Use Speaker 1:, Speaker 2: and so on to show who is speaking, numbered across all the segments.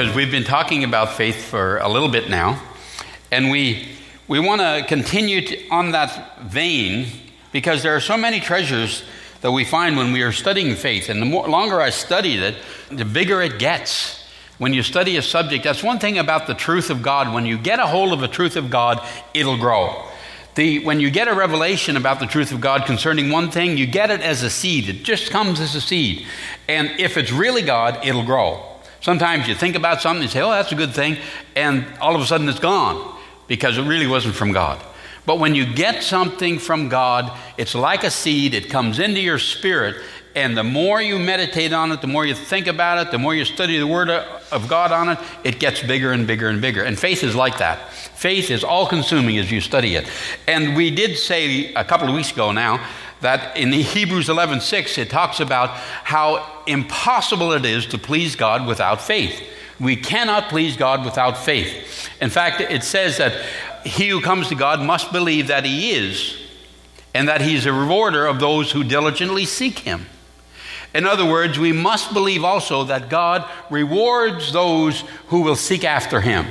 Speaker 1: because we've been talking about faith for a little bit now, and we want to continue on that vein, because there are so many treasures that we find when we are studying faith. And the longer I studied it, the bigger it gets. When you study a subject, that's one thing about the truth of God. When you get a hold of the truth of God, it'll grow. When you get a revelation about the truth of God concerning one thing, you get it as a seed. It just comes as a seed. And if it's really God, it'll grow. Sometimes you think about something and say, oh, that's a good thing, and all of a sudden it's gone because it really wasn't from God. But when you get something from God, it's like a seed. It comes into your spirit, and the more you meditate on it, the more you think about it, the more you study the Word of God on it, it gets bigger and bigger and bigger. And faith is like that. Faith is all-consuming as you study it. And we did say a couple of weeks ago now that in Hebrews 11:6, it talks about how impossible it is to please God without faith. We cannot please God without faith. In fact, it says that he who comes to God must believe that he is, and that he's a rewarder of those who diligently seek him. In other words, we must believe also that God rewards those who will seek after him.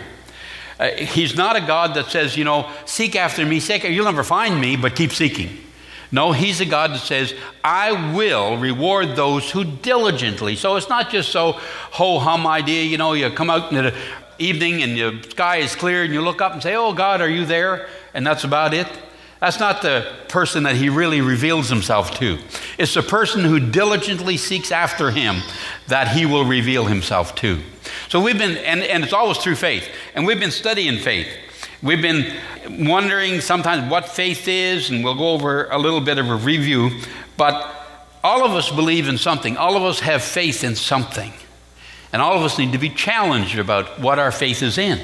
Speaker 1: He's not a God that says, seek after me, you'll never find me, but keep seeking. No, he's a God that says, I will reward those who diligently. So it's not just so ho-hum idea, you come out in the evening and the sky is clear and you look up and say, oh God, are you there? And that's about it. That's not the person that he really reveals himself to. It's the person who diligently seeks after him that he will reveal himself to. So we've been, and it's always through faith, and we've been studying faith. We've been wondering sometimes what faith is, and we'll go over a little bit of a review, but all of us believe in something. All of us have faith in something, and all of us need to be challenged about what our faith is in.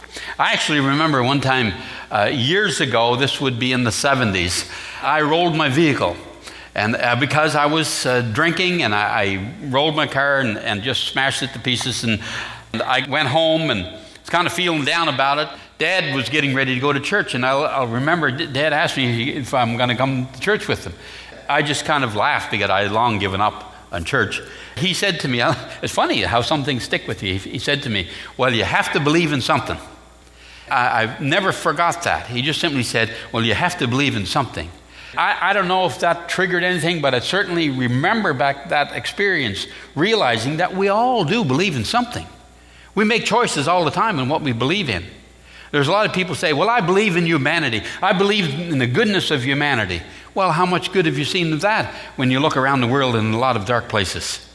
Speaker 1: I actually remember one time years ago, this would be in the 70s, I rolled my vehicle. And because I was drinking, and I rolled my car and just smashed it to pieces. And I went home and was kind of feeling down about it. Dad was getting ready to go to church, and I'll remember Dad asked me if I'm going to come to church with him. I just kind of laughed because I had long given up on church. He said to me, it's funny how some things stick with you. He said to me, well, you have to believe in something. I've never forgot that. He just simply said, well, you have to believe in something. I don't know if that triggered anything, but I certainly remember back that experience, realizing that we all do believe in something. We make choices all the time in what we believe in. There's a lot of people say, well, I believe in humanity. I believe in the goodness of humanity. Well, how much good have you seen of that when you look around the world in a lot of dark places?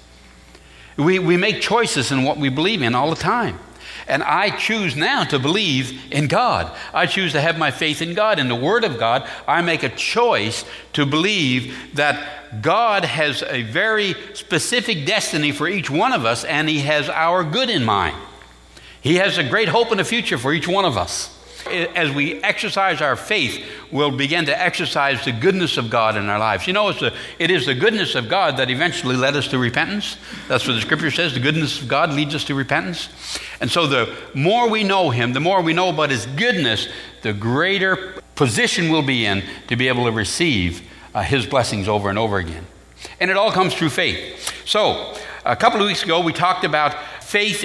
Speaker 1: We make choices in what we believe in all the time. And I choose now to believe in God. I choose to have my faith in God. In the Word of God, I make a choice to believe that God has a very specific destiny for each one of us, and he has our good in mind. He has a great hope in the future for each one of us. As we exercise our faith, we'll begin to exercise the goodness of God in our lives. It is the goodness of God that eventually led us to repentance. That's what the Scripture says. The goodness of God leads us to repentance. And so the more we know him, the more we know about his goodness, the greater position we'll be in to be able to receive his blessings over and over again. And it all comes through faith. So a couple of weeks ago, we talked about faith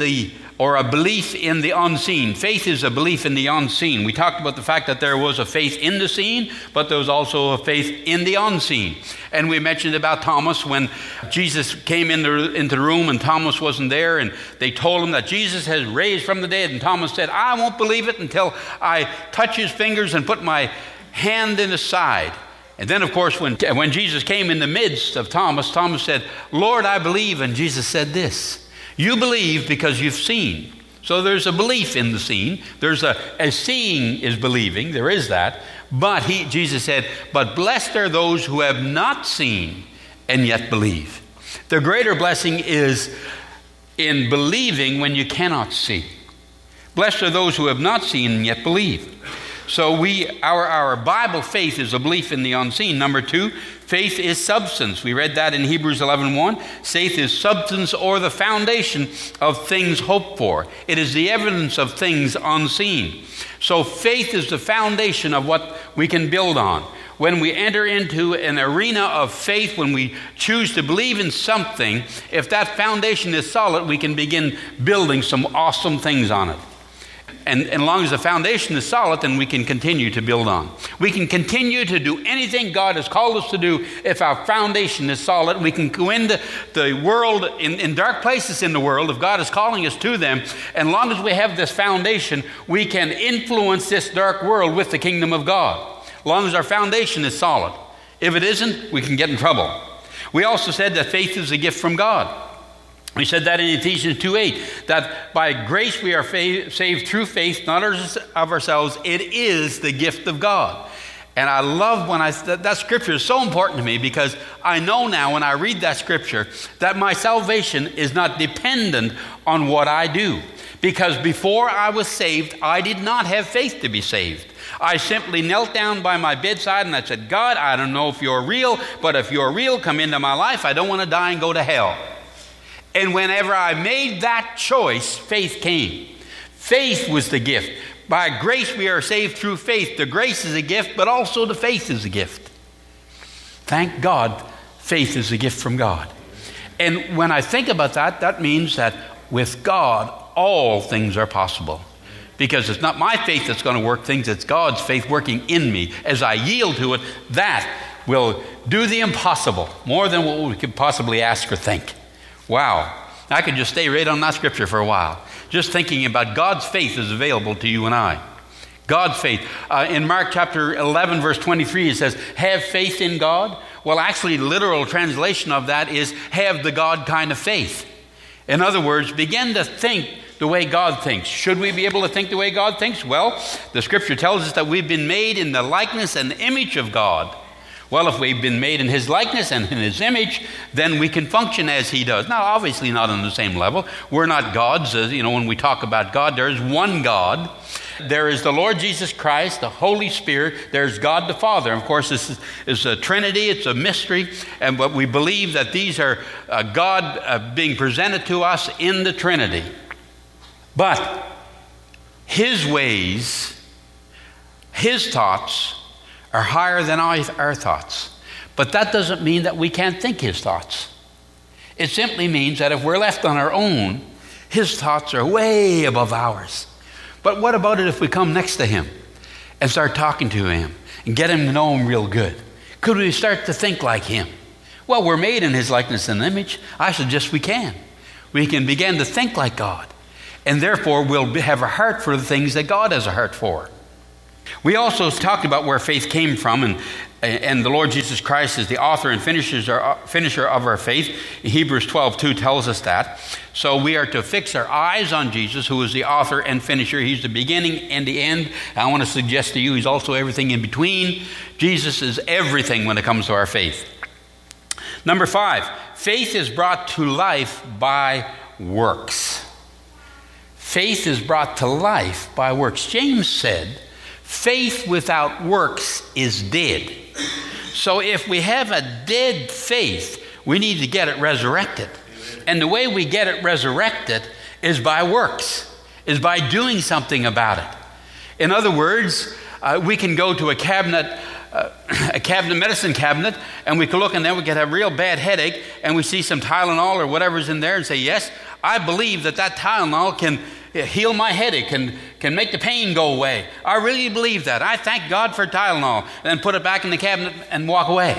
Speaker 1: or a belief in the unseen. Faith is a belief in the unseen. We talked about the fact that there was a faith in the seen, but there was also a faith in the unseen. And we mentioned about Thomas when Jesus came into the room and Thomas wasn't there, and they told him that Jesus has raised from the dead. And Thomas said, I won't believe it until I touch his fingers and put my hand in his side. And then, of course, when Jesus came in the midst of Thomas, Thomas said, Lord, I believe. And Jesus said this, you believe because you've seen. So there's a belief in the seen. There's as seeing is believing. There is that. But Jesus said, but blessed are those who have not seen and yet believe. The greater blessing is in believing when you cannot see. Blessed are those who have not seen and yet believe. So our Bible faith is a belief in the unseen. Number 2, faith is substance. We read that in Hebrews 11:1. Faith is substance or the foundation of things hoped for. It is the evidence of things unseen. So faith is the foundation of what we can build on. when we enter into an arena of faith, when we choose to believe in something, if that foundation is solid, we can begin building some awesome things on it. And as long as the foundation is solid, then we can continue to build on. We can continue to do anything God has called us to do if our foundation is solid. We can go into the world, in dark places in the world, if God is calling us to them. And as long as we have this foundation, we can influence this dark world with the kingdom of God. As long as our foundation is solid. If it isn't, we can get in trouble. We also said that faith is a gift from God. We said that in Ephesians 2:8, that by grace we are saved through faith, not of ourselves. It is the gift of God. And I love when that scripture is so important to me, because I know now when I read that scripture that my salvation is not dependent on what I do. Because before I was saved, I did not have faith to be saved. I simply knelt down by my bedside and I said, God, I don't know if you're real, but if you're real, come into my life. I don't want to die and go to hell. And whenever I made that choice, faith came. Faith was the gift. By grace we are saved through faith. The grace is a gift, but also the faith is a gift. Thank God, faith is a gift from God. And when I think about that, that means that with God, all things are possible. Because it's not my faith that's going to work things, it's God's faith working in me. As I yield to it, that will do the impossible, more than what we could possibly ask or think. Wow. I could just stay right on that scripture for a while. Just thinking about God's faith is available to you and I. God's faith. In Mark chapter 11, verse 23, it says, have faith in God. Well, actually, the literal translation of that is have the God kind of faith. In other words, begin to think the way God thinks. Should we be able to think the way God thinks? Well, the scripture tells us that we've been made in the likeness and image of God. Well, if we've been made in his likeness and in his image, then we can function as he does. Now, obviously not on the same level. We're not gods. When we talk about God, there is one God. There is the Lord Jesus Christ, the Holy Spirit. There's God the Father. Of course, this is a Trinity. It's a mystery. But we believe that these are God being presented to us in the Trinity. But his ways, his thoughts, are higher than our thoughts. But that doesn't mean that we can't think his thoughts. It simply means that if we're left on our own, his thoughts are way above ours. But what about it if we come next to him and start talking to him and get him to know him real good? Could we start to think like him? Well, we're made in his likeness and image. I suggest we can. We can begin to think like God. And therefore, we'll have a heart for the things that God has a heart for. We also talked about where faith came from, and the Lord Jesus Christ is the author and finisher of our faith. Hebrews 12:2 tells us that. So we are to fix our eyes on Jesus, who is the author and finisher. He's the beginning and the end. I want to suggest to you, he's also everything in between. Jesus is everything when it comes to our faith. Number 5, faith is brought to life by works. Faith is brought to life by works. James said, faith without works is dead. So if we have a dead faith, we need to get it resurrected. And the way we get it resurrected is by works, is by doing something about it. In other words, we can go to a medicine cabinet, and we can look in there, we get a real bad headache, and we see some Tylenol or whatever's in there and say, yes, I believe that Tylenol can heal my headache and can make the pain go away. I really believe that. I thank God for Tylenol. And then put it back in the cabinet and walk away.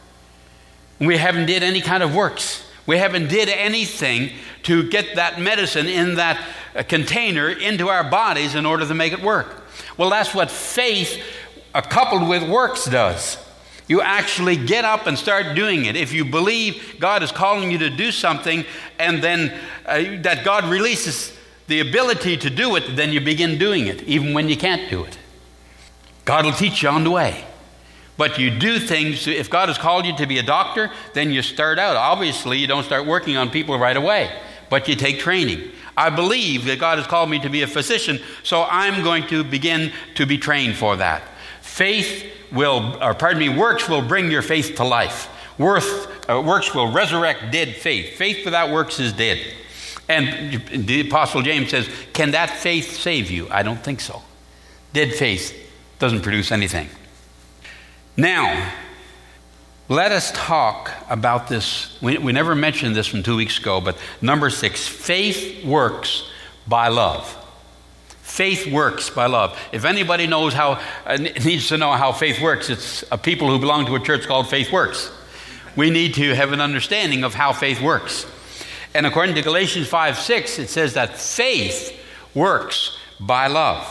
Speaker 1: We haven't did any kind of works. We haven't did anything to get that medicine in that container into our bodies in order to make it work. Well, that's what faith coupled with works does. You actually get up and start doing it. If you believe God is calling you to do something, and then that God releases the ability to do it, then you begin doing it, even when you can't do it. God will teach you on the way. But you do things. If God has called you to be a doctor, then you start out. Obviously, you don't start working on people right away, but you take training. I believe that God has called me to be a physician, so I'm going to begin to be trained for that. Works will bring your faith to life. Works will resurrect dead faith. Faith without works is dead. And the Apostle James says, can that faith save you? I don't think so. Dead faith doesn't produce anything. Now, let us talk about this. We never mentioned this from 2 weeks ago, but number 6, faith works by love. Faith works by love. If anybody knows needs to know how faith works, it's people who belong to a church called Faith Works. We need to have an understanding of how faith works. And according to Galatians 5:6, it says that faith works by love.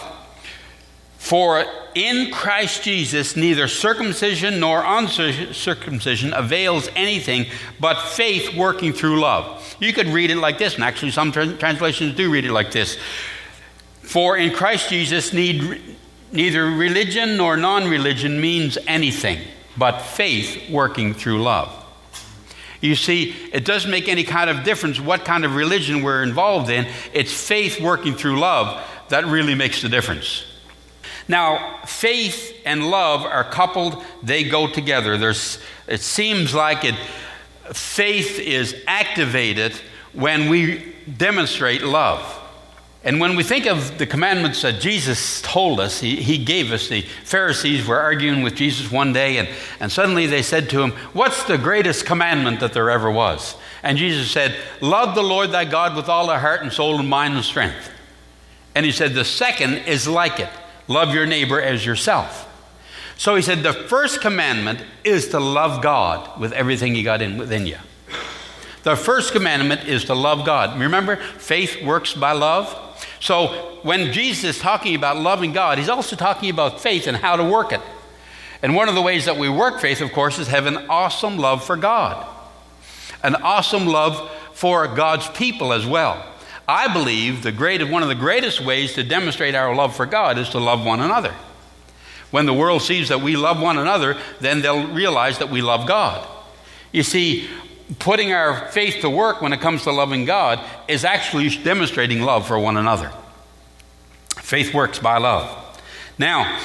Speaker 1: For in Christ Jesus, neither circumcision nor uncircumcision avails anything, but faith working through love. You could read it like this, and actually some translations do read it like this. For in Christ Jesus, neither religion nor non-religion means anything, but faith working through love. You see, it doesn't make any kind of difference what kind of religion we're involved in. It's faith working through love that really makes the difference. Now, faith and love are coupled. They go together. It seems like faith is activated when we demonstrate love. And when we think of the commandments that Jesus told us, he gave us, the Pharisees were arguing with Jesus one day, and suddenly they said to him, "What's the greatest commandment that there ever was?" And Jesus said, "Love the Lord thy God with all thy heart and soul and mind and strength." And he said, "The second is like it. Love your neighbor as yourself." So he said, the first commandment is to love God with everything you got within you. The first commandment is to love God. Remember, faith works by love. So when Jesus is talking about loving God, he's also talking about faith and how to work it. And one of the ways that we work faith, of course, is have an awesome love for God. An awesome love for God's people as well. I believe one of the greatest ways to demonstrate our love for God is to love one another. When the world sees that we love one another, then they'll realize that we love God. You see, putting our faith to work when it comes to loving God is actually demonstrating love for one another. Faith works by love. Now,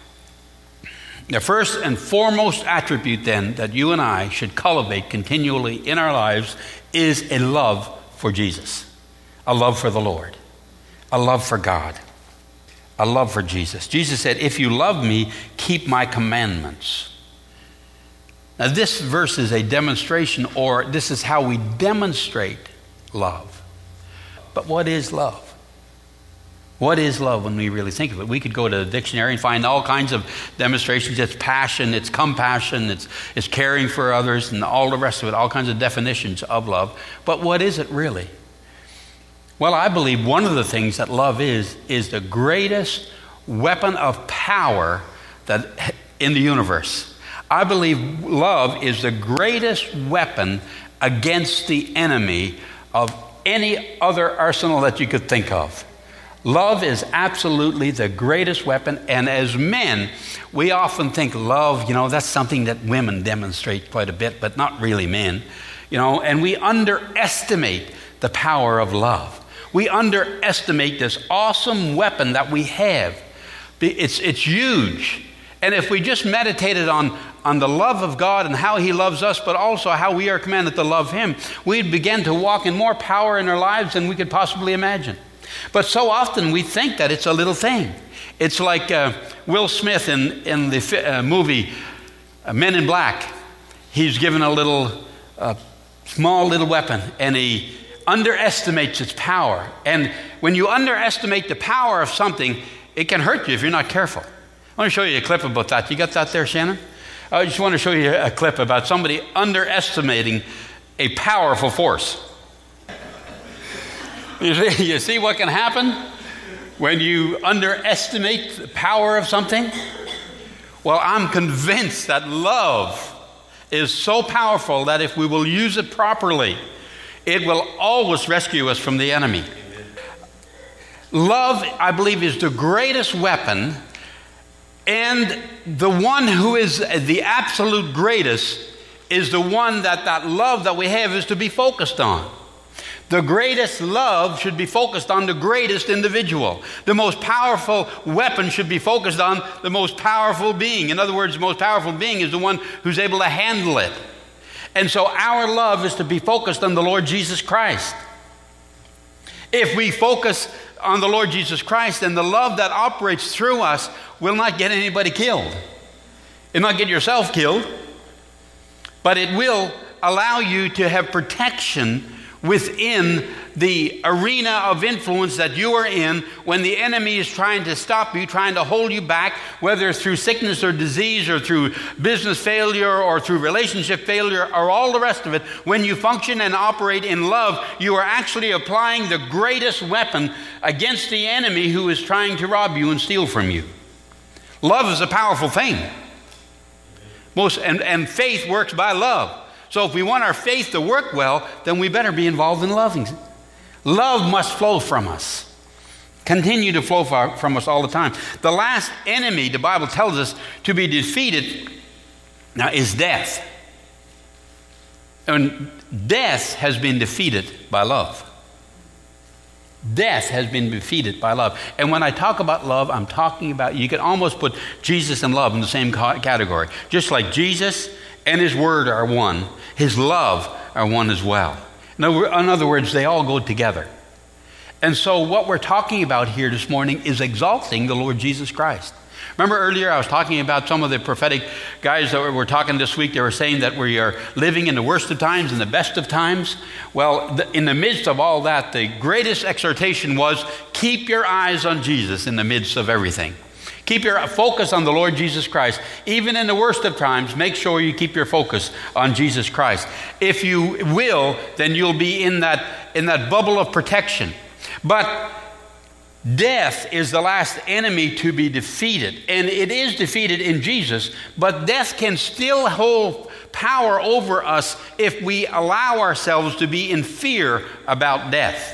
Speaker 1: the first and foremost attribute then that you and I should cultivate continually in our lives is a love for Jesus, a love for the Lord, a love for God, a love for Jesus. Jesus said, "If you love me, keep my commandments." Now, this verse is a demonstration, or this is how we demonstrate love. But what is love? What is love when we really think of it? We could go to the dictionary and find all kinds of demonstrations. It's passion, it's compassion, it's caring for others, and all the rest of it, all kinds of definitions of love. But what is it really? Well, I believe one of the things that love is the greatest weapon of power that in the universe. I believe love is the greatest weapon against the enemy of any other arsenal that you could think of. Love is absolutely the greatest weapon, and as men, we often think love, that's something that women demonstrate quite a bit, but not really men, and we underestimate the power of love. We underestimate this awesome weapon that we have. It's huge. And if we just meditated on the love of God and how he loves us, but also how we are commanded to love him, we'd begin to walk in more power in our lives than we could possibly imagine. But so often we think that it's a little thing. It's like Will Smith in the movie Men in Black. He's given a small little weapon, and he underestimates its power. And when you underestimate the power of something, it can hurt you if you're not careful. I want to show you a clip about that. You got that there, Shannon? I just want to show you a clip about somebody underestimating a powerful force. You see what can happen when you underestimate the power of something? Well, I'm convinced that love is so powerful that if we will use it properly, it will always rescue us from the enemy. Love, I believe, is the greatest weapon. And the one who is the absolute greatest is the one that love that we have is to be focused on. The greatest love should be focused on the greatest individual. The most powerful weapon should be focused on the most powerful being. In other words, the most powerful being is the one who's able to handle it. And so our love is to be focused on the Lord Jesus Christ. If we focus on the Lord Jesus Christ, then the love that operates through us will not get anybody killed. It'll not get yourself killed, but it will allow you to have protection within the arena of influence that you are in when the enemy is trying to stop you, trying to hold you back, whether through sickness or disease or through business failure or through relationship failure or all the rest of it. When you function and operate in love, you are actually applying the greatest weapon against the enemy who is trying to rob you and steal from you. Love is a powerful thing. And faith works by love. So if we want our faith to work well, then we better be involved in loving. Love must flow from us. Continue to flow from us all the time. The last enemy, the Bible tells us, to be defeated now is death. And death has been defeated by love. Death has been defeated by love. And when I talk about love, I'm talking about, you can almost put Jesus and love in the same category. Just like Jesus and his word are one, his love are one as well. In other words, they all go together. And so what we're talking about here this morning is exalting the Lord Jesus Christ. Remember earlier I was talking about some of the prophetic guys that were talking this week. They were saying that we are living in the worst of times and the best of times. Well, in the midst of all that, the greatest exhortation was keep your eyes on Jesus in the midst of everything. Keep your focus on the Lord Jesus Christ. Even in the worst of times, make sure you keep your focus on Jesus Christ. If you will, then you'll be in that bubble of protection. But death is the last enemy to be defeated. And it is defeated in Jesus, but death can still hold power over us if we allow ourselves to be in fear about death.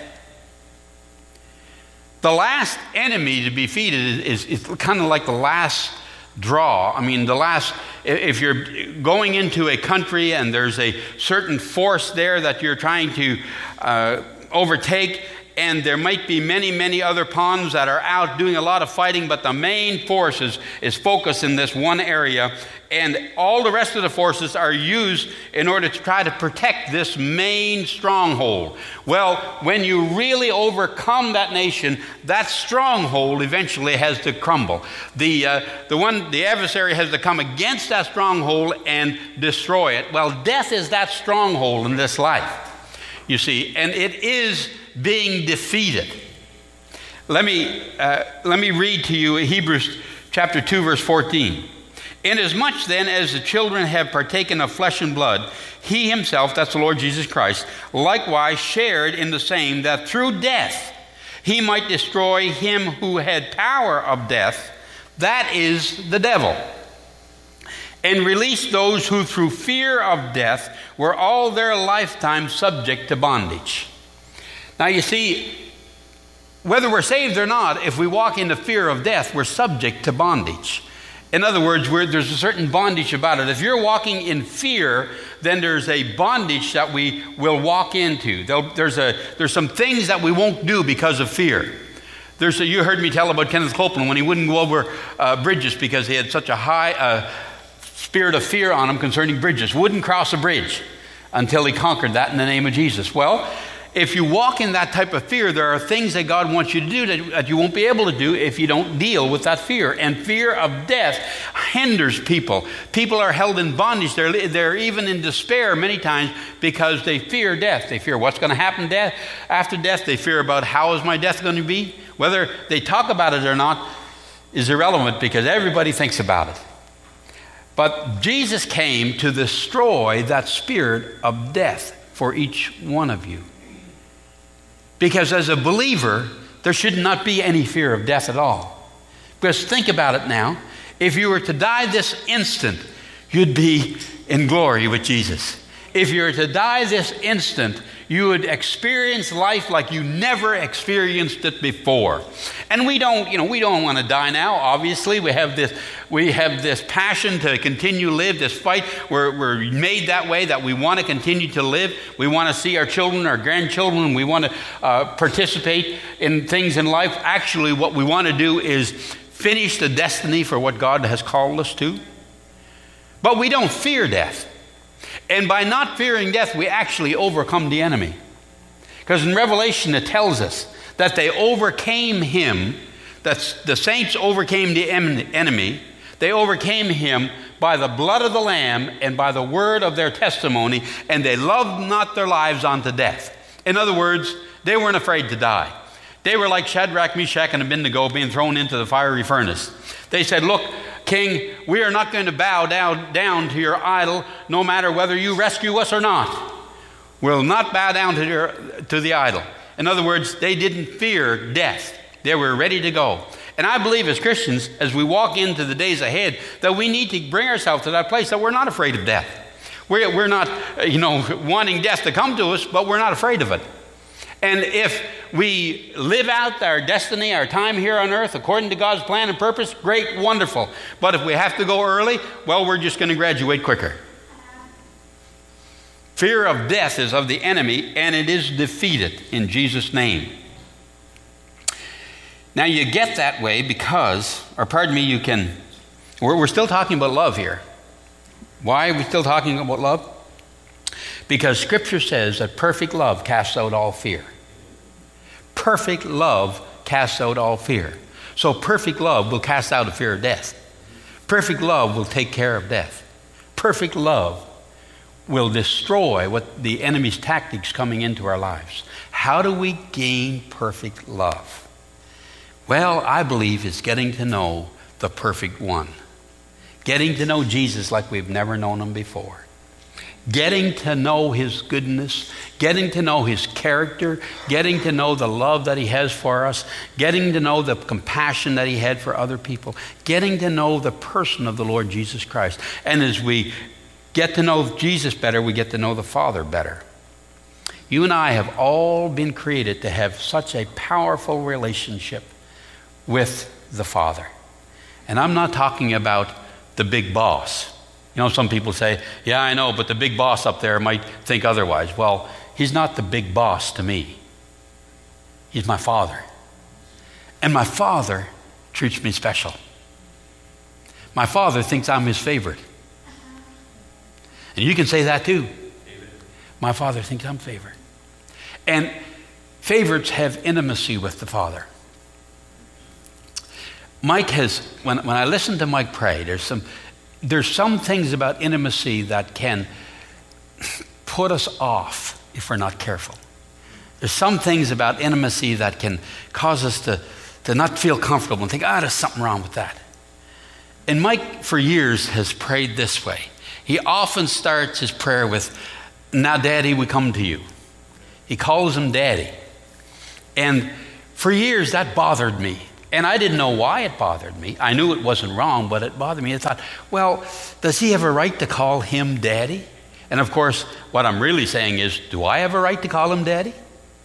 Speaker 1: The last enemy to be defeated is kind of like the last draw. I mean, if you're going into a country and there's a certain force there that you're trying to overtake, and there might be many, many other pawns that are out doing a lot of fighting, but the main force is focused in this one area, and all the rest of the forces are used in order to try to protect this main stronghold. Well, when you really overcome that nation, that stronghold eventually has to crumble. The adversary has to come against that stronghold and destroy it. Well, death is that stronghold in this life, you see, and it is being defeated. Let me read to you Hebrews chapter 2, verse 14. Inasmuch then as the children have partaken of flesh and blood, he himself, that's the Lord Jesus Christ, likewise shared in the same, that through death he might destroy him who had power of death, that is the devil, and release those who through fear of death were all their lifetime subject to bondage. Now you see, whether we're saved or not, if we walk in the fear of death, we're subject to bondage. In other words, there's a certain bondage about it. If you're walking in fear, then there's a bondage that we will walk into. There's some things that we won't do because of fear. You heard me tell about Kenneth Copeland when he wouldn't go over bridges because he had such a high spirit of fear on him concerning bridges. Wouldn't cross a bridge until he conquered that in the name of Jesus. Well, if you walk in that type of fear, there are things that God wants you to do that you won't be able to do if you don't deal with that fear. And fear of death hinders people. People are held in bondage. They're even in despair many times because they fear death. They fear what's going to happen after death. They fear about how is my death going to be. Whether they talk about it or not is irrelevant because everybody thinks about it. But Jesus came to destroy that spirit of death for each one of you. Because as a believer, there should not be any fear of death at all. Because think about it now. If you were to die this instant, you'd be in glory with Jesus. If you were to die this instant, you would experience life like you never experienced it before. And we don't want to die now. Obviously, we have this passion to continue to live, this fight. We're made that way that we want to continue to live. We want to see our children, our grandchildren. We want to participate in things in life. Actually, what we want to do is finish the destiny for what God has called us to. But we don't fear death. And by not fearing death, we actually overcome the enemy. Because in Revelation, it tells us that they overcame him, that the saints overcame the enemy, They overcame him by the blood of the Lamb and by the word of their testimony, and they loved not their lives unto death. In other words, they weren't afraid to die. They were like Shadrach, Meshach, and Abednego being thrown into the fiery furnace. They said, look, King, we are not going to bow down to your idol, no matter whether you rescue us or not. We'll not bow down to the idol. In other words, they didn't fear death. They were ready to go. And I believe as Christians, as we walk into the days ahead, that we need to bring ourselves to that place that we're not afraid of death. We're not, wanting death to come to us, but we're not afraid of it. And if we live out our destiny, our time here on earth, according to God's plan and purpose, great, wonderful. But if we have to go early, well, we're just going to graduate quicker. Fear of death is of the enemy, and it is defeated in Jesus' name. Now you get that way because, we're still talking about love here. Why are we still talking about love? Because Scripture says that perfect love casts out all fear. Perfect love casts out all fear. So perfect love will cast out the fear of death. Perfect love will take care of death. Perfect love will destroy what the enemy's tactics coming into our lives. How do we gain perfect love? Well, I believe it's getting to know the perfect one. Getting to know Jesus like we've never known him before. Getting to know his goodness, getting to know his character, getting to know the love that he has for us, getting to know the compassion that he had for other people, getting to know the person of the Lord Jesus Christ. And as we get to know Jesus better, we get to know the Father better. You and I have all been created to have such a powerful relationship with the Father. And I'm not talking about the big boss. Some people say, yeah, I know, but the big boss up there might think otherwise. Well, he's not the big boss to me. He's my Father. And my Father treats me special. My Father thinks I'm his favorite. And you can say that too. My Father thinks I'm favorite. And favorites have intimacy with the Father. Mike has, when I listen to Mike pray, there's some things about intimacy that can put us off if we're not careful. There's some things about intimacy that can cause us to not feel comfortable and think, there's something wrong with that. And Mike, for years, has prayed this way. He often starts his prayer with, now, Daddy, we come to you. He calls him Daddy. And for years, that bothered me. And I didn't know why it bothered me. I knew it wasn't wrong, but it bothered me. I thought, well, does he have a right to call him Daddy? And of course, what I'm really saying is, do I have a right to call him Daddy?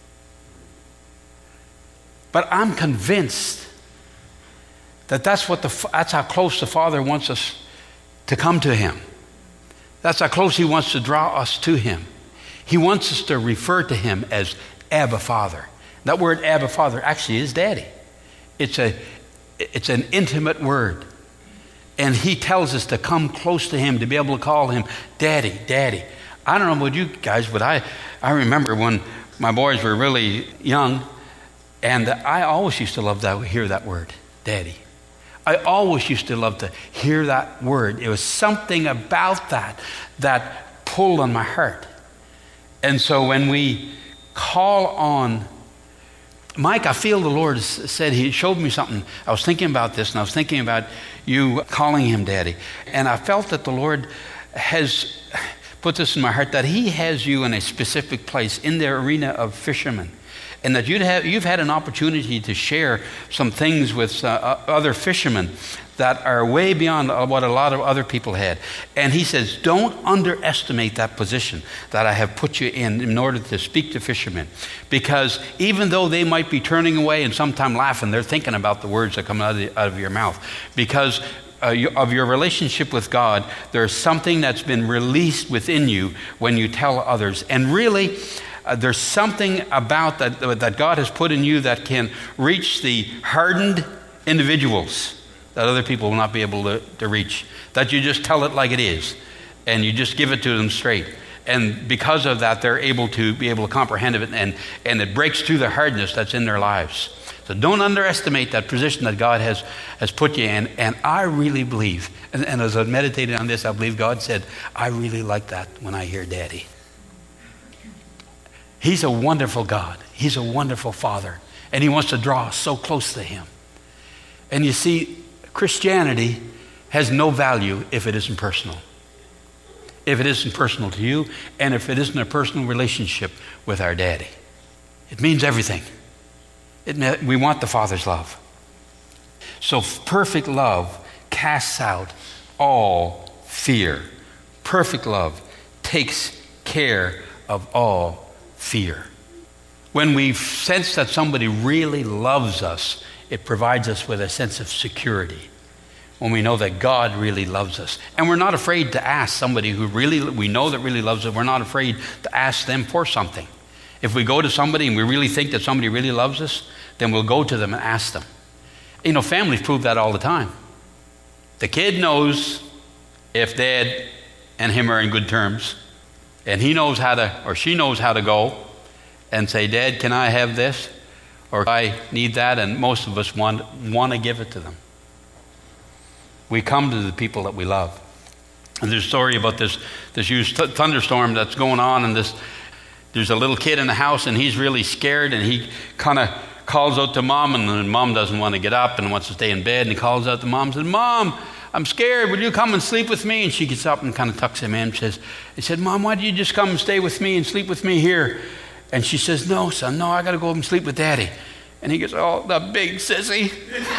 Speaker 1: But I'm convinced that that's how close the Father wants us to come to him. That's how close he wants to draw us to him. He wants us to refer to him as Abba Father. That word Abba Father actually is Daddy. It's an intimate word. And he tells us to come close to him, to be able to call him Daddy, Daddy. I don't know about you guys, but I remember when my boys were really young, and I always used to love to hear that word, Daddy. I always used to love to hear that word. It was something about that pulled on my heart. And so when we call on Mike, I feel the Lord said, he showed me something. I was thinking about this, and I was thinking about you calling him Daddy. And I felt that the Lord has put this in my heart, that he has you in a specific place in the arena of fishermen. And that you've had an opportunity to share some things with other fishermen that are way beyond what a lot of other people had. And he says, don't underestimate that position that I have put you in order to speak to fishermen. Because even though they might be turning away and sometimes laughing, they're thinking about the words that come out of your mouth. Because of your relationship with God, there's something that's been released within you when you tell others. And really, there's something about that God has put in you that can reach the hardened individuals that other people will not be able to reach. That you just tell it like it is, and you just give it to them straight. And because of that, they're able to comprehend it, and it breaks through the hardness that's in their lives. So don't underestimate that position that God has put you in. And I really believe, and as I meditated on this, I believe God said, I really like that when I hear Daddy. He's a wonderful God. He's a wonderful Father. And he wants to draw us so close to him. And you see, Christianity has no value if it isn't personal. If it isn't personal to you, and if it isn't a personal relationship with our Daddy. It means everything. We want the Father's love. So perfect love casts out all fear. Perfect love takes care of all fear. When we sense that somebody really loves us, it provides us with a sense of security. When we know that God really loves us. And we're not afraid to ask somebody who we know that really loves us, we're not afraid to ask them for something. If we go to somebody and we really think that somebody really loves us, then we'll go to them and ask them. You know, families prove that all the time. The kid knows if Dad and him are in good terms, and he knows how to, or she knows how to go and say, Dad, can I have this? Or I need that, and most of us want to give it to them. We come to the people that we love. And there's a story about this huge thunderstorm that's going on, and there's a little kid in the house, and he's really scared, and he kind of calls out to Mom, and then Mom doesn't want to get up and wants to stay in bed, and he calls out to Mom and says, Mom, I'm scared. Will you come and sleep with me? And she gets up and kind of tucks him in. He said, Mom, why don't you just come and stay with me and sleep with me here? And she says, no, son, no, I got to go up and sleep with Daddy. And he goes, oh, the big sissy.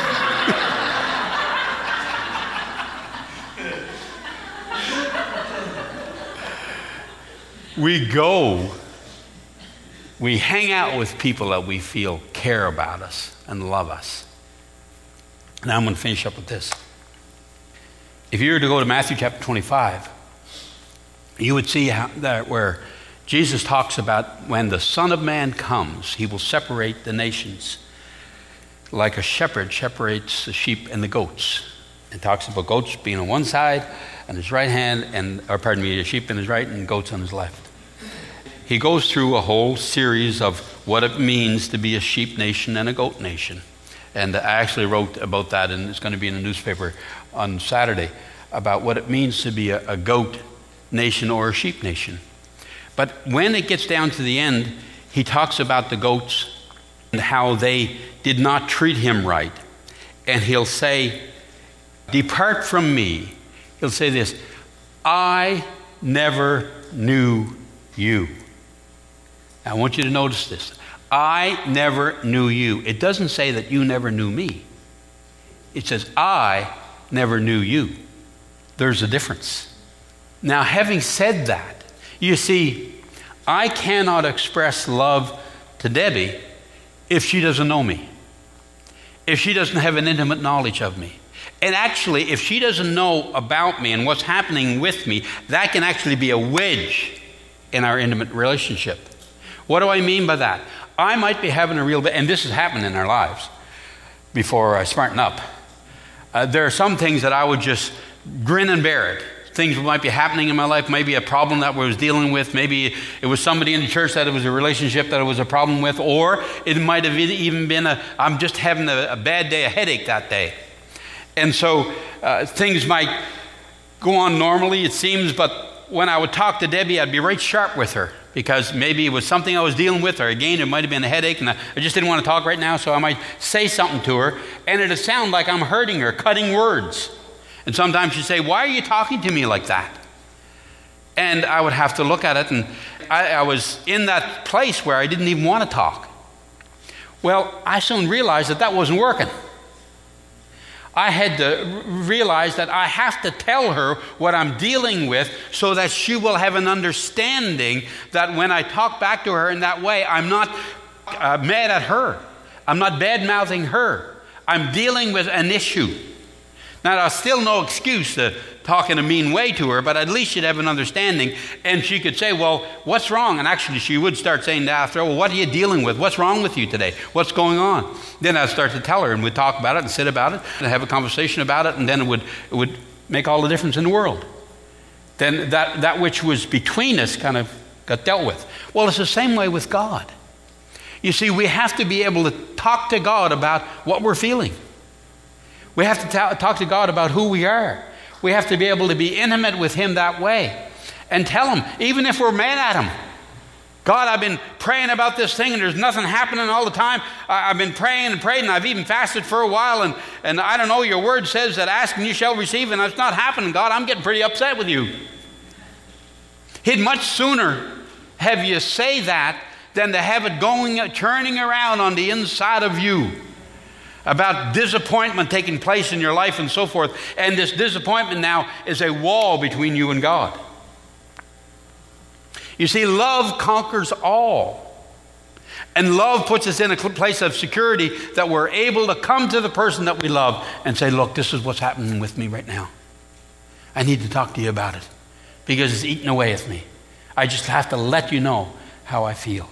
Speaker 1: We hang out with people that we feel care about us and love us. Now I'm going to finish up with this. If you were to go to Matthew chapter 25, you would see where Jesus talks about when the Son of Man comes, he will separate the nations like a shepherd separates the sheep and the goats. It talks about goats being on one side and his right hand, the sheep on his right and goats on his left. He goes through a whole series of what it means to be a sheep nation and a goat nation. And I actually wrote about that, and it's going to be in the newspaper on Saturday, about what it means to be a goat nation or a sheep nation. But when it gets down to the end, he talks about the goats and how they did not treat him right. And he'll say, depart from me. He'll say this, I never knew you. Now, I want you to notice this. I never knew you. It doesn't say that you never knew me. It says, I never knew you. There's a difference. Now, having said that, you see, I cannot express love to Debbie if she doesn't know me, if she doesn't have an intimate knowledge of me. And actually, if she doesn't know about me and what's happening with me, that can actually be a wedge in our intimate relationship. What do I mean by that? I might be having a real bit, and this has happened in our lives before I smarten up. There are some things that I would just grin and bear it. Things might be happening in my life, maybe a problem that I was dealing with, maybe it was somebody in the church that it was a relationship that it was a problem with, or it might have even been I'm just having a bad day, a headache that day. And so things might go on normally, it seems, but when I would talk to Debbie, I'd be right sharp with her because maybe it was something I was dealing with, or again, it might have been a headache, and I just didn't want to talk right now, so I might say something to her, and it'd sound like I'm hurting her, cutting words. And sometimes she'd say, why are you talking to me like that? And I would have to look at it, and I was in that place where I didn't even want to talk. Well, I soon realized that wasn't working. I had to realize that I have to tell her what I'm dealing with so that she will have an understanding that when I talk back to her in that way, I'm not mad at her. I'm not bad-mouthing her. I'm dealing with an issue. Now, there's still no excuse to talk in a mean way to her, but at least she'd have an understanding, and she could say, well, what's wrong? And actually, she would start saying to after, well, what are you dealing with? What's wrong with you today? What's going on? Then I'd start to tell her, and we'd talk about it and sit about it and have a conversation about it, and then it would make all the difference in the world. Then that which was between us kind of got dealt with. Well, it's the same way with God. You see, we have to be able to talk to God about what we're feeling. We have to talk to God about who we are. We have to be able to be intimate with Him that way and tell Him, even if we're mad at Him, God, I've been praying about this thing and there's nothing happening all the time. I've been praying and praying, and I've even fasted for a while, and I don't know, your word says that ask and you shall receive, and it's not happening. God, I'm getting pretty upset with you. He'd much sooner have you say that than to have it turning around on the inside of you about disappointment taking place in your life and so forth. And this disappointment now is a wall between you and God. You see, love conquers all. And love puts us in a place of security that we're able to come to the person that we love and say, look, this is what's happening with me right now. I need to talk to you about it because it's eating away at me. I just have to let you know how I feel.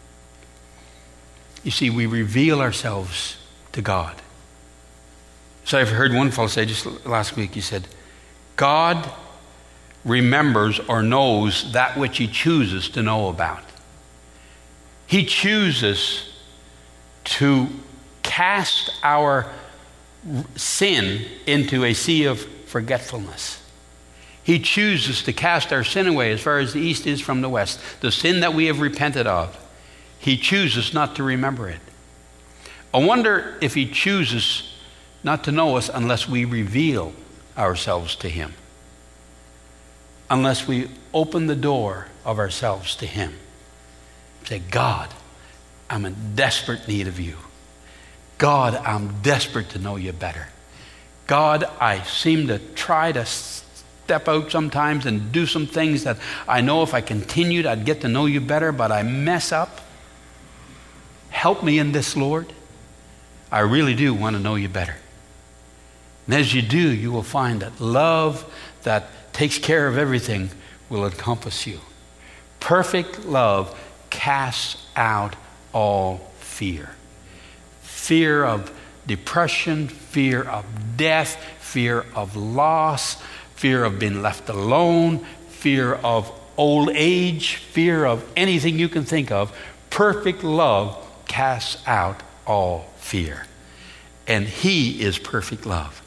Speaker 1: You see, we reveal ourselves to God. So I've heard one fellow say just last week, he said, God remembers or knows that which He chooses to know about. He chooses to cast our sin into a sea of forgetfulness. He chooses to cast our sin away as far as the east is from the west. The sin that we have repented of, He chooses not to remember it. I wonder if He chooses not to know us unless we reveal ourselves to Him. Unless we open the door of ourselves to Him. Say, God, I'm in desperate need of you. God, I'm desperate to know you better. God, I seem to try to step out sometimes and do some things that I know if I continued, I'd get to know you better, but I mess up. Help me in this, Lord. I really do want to know you better. And as you do, you will find that love that takes care of everything will encompass you. Perfect love casts out all fear. Fear of depression, fear of death, fear of loss, fear of being left alone, fear of old age, fear of anything you can think of. Perfect love casts out all fear. And He is perfect love.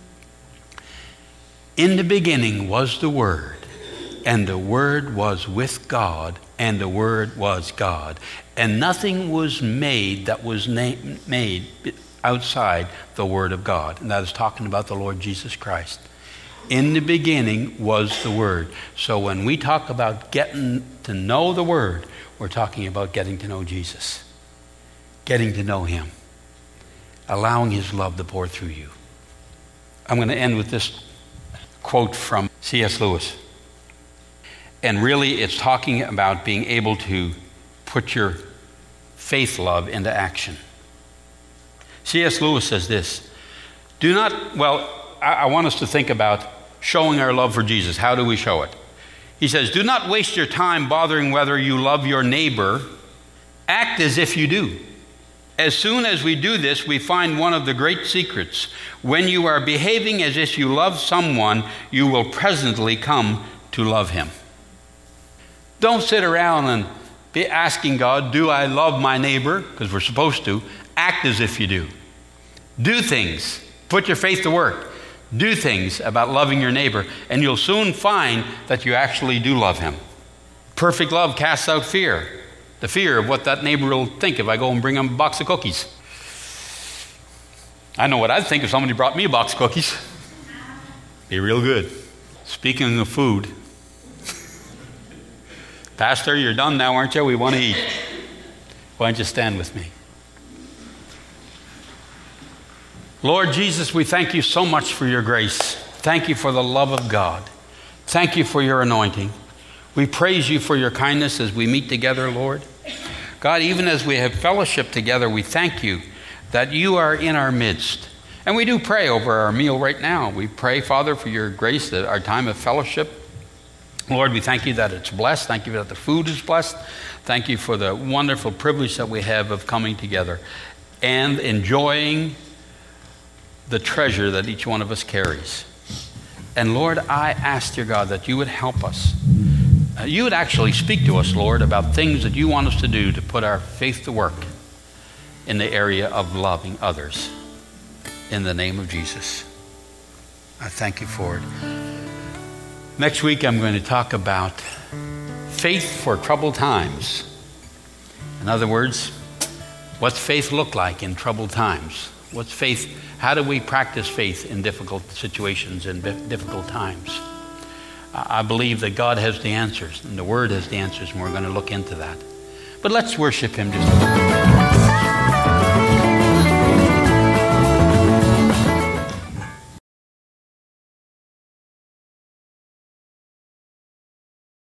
Speaker 1: In the beginning was the Word, and the Word was with God, and the Word was God. And nothing was made that was made outside the Word of God. And that is talking about the Lord Jesus Christ. In the beginning was the Word. So when we talk about getting to know the Word, we're talking about getting to know Jesus. Getting to know Him. Allowing His love to pour through you. I'm going to end with this quote from C.S. Lewis. And really it's talking about being able to put your faith love into action. C.S. Lewis says this, I want us to think about showing our love for Jesus. How do we show it? He says, do not waste your time bothering whether you love your neighbor. Act as if you do. As soon as we do this, we find one of the great secrets. When you are behaving as if you love someone, you will presently come to love him. Don't sit around and be asking God, do I love my neighbor? Because we're supposed to. Act as if you do. Do things. Put your faith to work. Do things about loving your neighbor, and you'll soon find that you actually do love him. Perfect love casts out fear. The fear of what that neighbor will think if I go and bring him a box of cookies. I know what I'd think if somebody brought me a box of cookies. Be real good. Speaking of food, Pastor, you're done now, aren't you? We want to eat. Why don't you stand with me? Lord Jesus, we thank you so much for your grace. Thank you for the love of God. Thank you for your anointing. We praise you for your kindness as we meet together, Lord. God, even as we have fellowship together, we thank you that you are in our midst. And we do pray over our meal right now. We pray, Father, for your grace, that our time of fellowship. Lord, we thank you that it's blessed. Thank you that the food is blessed. Thank you for the wonderful privilege that we have of coming together and enjoying the treasure that each one of us carries. And Lord, I ask, dear God, that you would help us. You would actually speak to us, Lord, about things that you want us to do to put our faith to work. in the area of loving others. In the name of Jesus, I thank you for it. Next week, I'm going to talk about faith for troubled times. In other words, what's faith look like in troubled times? What's faith? How do we practice faith in difficult situations and difficult times? I believe that God has the answers and the Word has the answers, and we're going to look into that. But let's worship Him just a little bit.